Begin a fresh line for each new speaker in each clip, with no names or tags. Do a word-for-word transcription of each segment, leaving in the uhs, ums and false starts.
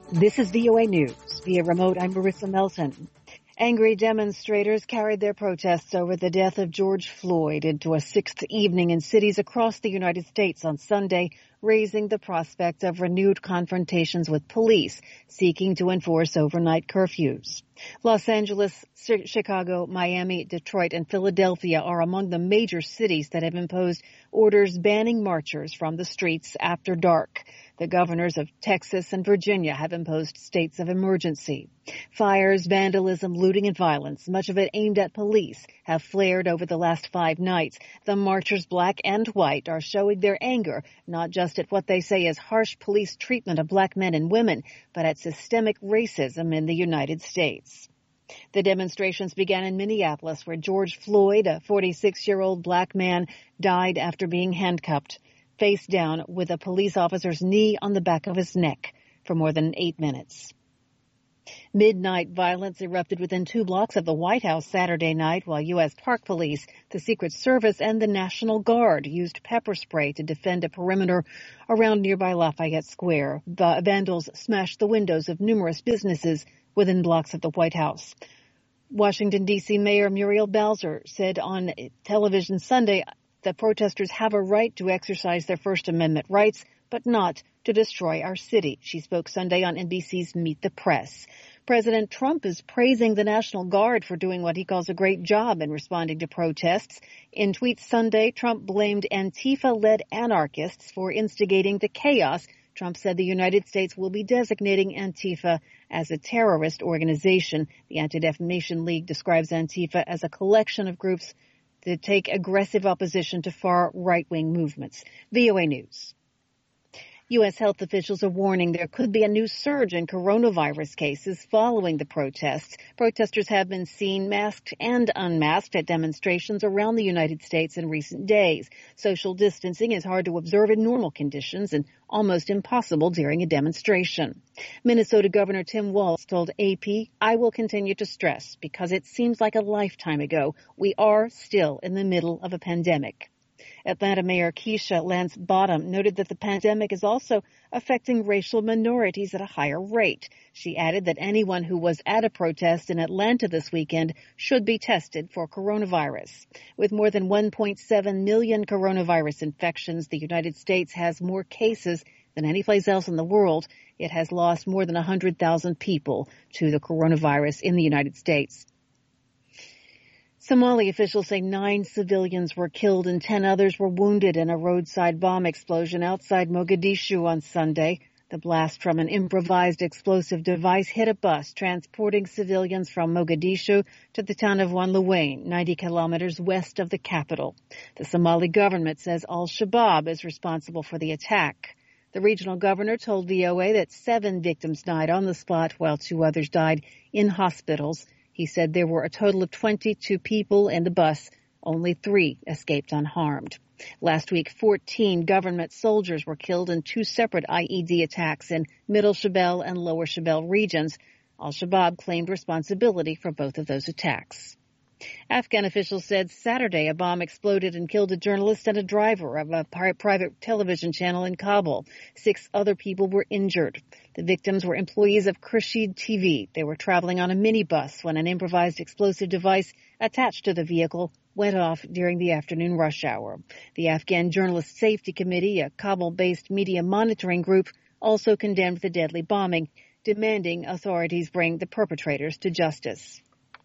This is V O A News. Via remote, I'm Marissa Melton. Angry demonstrators carried their protests over the death of George Floyd into a sixth evening in cities across the United States on Sunday, raising the prospect of renewed confrontations with police seeking to enforce overnight curfews. Los Angeles, Chicago, Miami, Detroit, and Philadelphia are among the major cities that have imposed orders banning marchers from the streets after dark. The governors of Texas and Virginia have imposed states of emergency. Fires, vandalism, looting, and violence, much of it aimed at police, have flared over the last five nights. The marchers, black and white, are showing their anger, not just at what they say is harsh police treatment of black men and women, but at systemic racism in the United States. The demonstrations began in Minneapolis, where George Floyd, a forty-six-year-old black man, died after being handcuffed, face down with a police officer's knee on the back of his neck for more than eight minutes. Midnight violence erupted within two blocks of the White House Saturday night while U S Park Police, the Secret Service, and the National Guard used pepper spray to defend a perimeter around nearby Lafayette Square. The vandals smashed the windows of numerous businesses within blocks of the White House. Washington, D C. Mayor Muriel Bowser said on television Sunday that protesters have a right to exercise their First Amendment rights, but not to destroy our city. She spoke Sunday on N B C's Meet the Press. President Trump is praising the National Guard for doing what he calls a great job in responding to protests. In tweets Sunday, Trump blamed Antifa-led anarchists for instigating the chaos. Trump said the United States will be designating Antifa as a terrorist organization. The Anti-Defamation League describes Antifa as a collection of groups that take aggressive opposition to far right-wing movements. V O A News. U S health officials are warning there could be a new surge in coronavirus cases following the protests. Protesters have been seen masked and unmasked at demonstrations around the United States in recent days. Social distancing is hard to observe in normal conditions and almost impossible during a demonstration. Minnesota Governor Tim Walz told A P, "I will continue to stress, because it seems like a lifetime ago, we are still in the middle of a pandemic." Atlanta Mayor Keisha Lance Bottom noted that the pandemic is also affecting racial minorities at a higher rate. She added that anyone who was at a protest in Atlanta this weekend should be tested for coronavirus. With more than one point seven million coronavirus infections, the United States has more cases than any place else in the world. It has lost more than one hundred thousand people to the coronavirus in the United States. Somali officials say nine civilians were killed and ten others were wounded in a roadside bomb explosion outside Mogadishu on Sunday. The blast from an improvised explosive device hit a bus transporting civilians from Mogadishu to the town of Wanlawayn, ninety kilometers west of the capital. The Somali government says Al-Shabaab is responsible for the attack. The regional governor told V O A that seven victims died on the spot while two others died in hospitals. He said there were a total of twenty-two people in the bus. Only three escaped unharmed. Last week, fourteen government soldiers were killed in two separate I E D attacks in Middle Shabelle and Lower Shabelle regions. Al-Shabaab claimed responsibility for both of those attacks. Afghan officials said Saturday a bomb exploded and killed a journalist and a driver of a private television channel in Kabul. Six other people were injured. The victims were employees of Khurshid T V. They were traveling on a minibus when an improvised explosive device attached to the vehicle went off during the afternoon rush hour. The Afghan Journalist Safety Committee, a Kabul-based media monitoring group, also condemned the deadly bombing, demanding authorities bring the perpetrators to justice.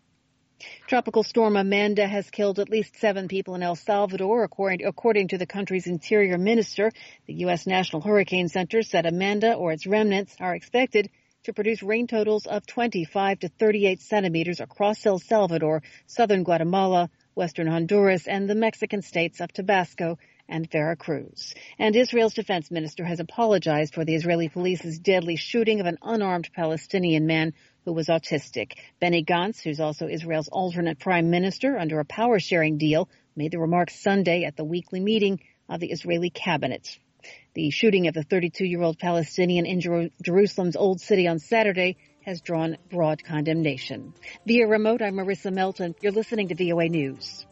Tropical storm Amanda has killed at least seven people in El Salvador, according, according to the country's interior minister. The U S National Hurricane Center said Amanda or its remnants are expected to produce rain totals of twenty-five to thirty-eight centimeters across El Salvador, southern Guatemala, western Honduras, and the Mexican states of Tabasco and Veracruz. And Israel's defense minister has apologized for the Israeli police's deadly shooting of an unarmed Palestinian man who was autistic. Benny Gantz, who's also Israel's alternate prime minister under a power-sharing deal, made the remarks Sunday at the weekly meeting of the Israeli cabinet. The shooting of the thirty-two-year-old Palestinian in Jer- Jerusalem's Old City on Saturday has drawn broad condemnation. Via remote, I'm Marissa Melton. You're listening to V O A News.